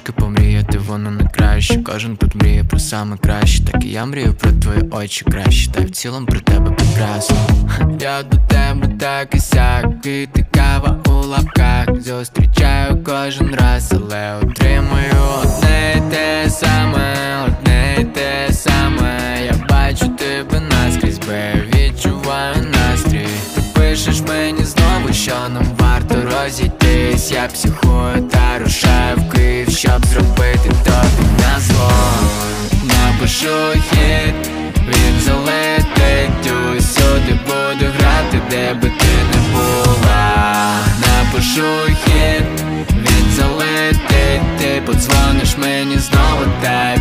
трошки помріяти, воно не краще. Кожен тут мріє про саме краще, так і я мрію про твої очі краще, та й в цілому про тебе прекрасно. Я до тебе так і сяк, і ти кава у лапках. Зустрічаю кожен раз, але отримую одне й те саме, одне й те саме. Я бачу тебе наскрізь, бо відчуваю настрій. Ти пишеш мені знову, що нам варто розійтись. Я психую та рушаю в Київ, щоб зробити тобі назло. Напишу хіт, він залетить усюди, буду грати, де би ти не була. Напишу хіт, він залетить, ти подзвониш мені знову, та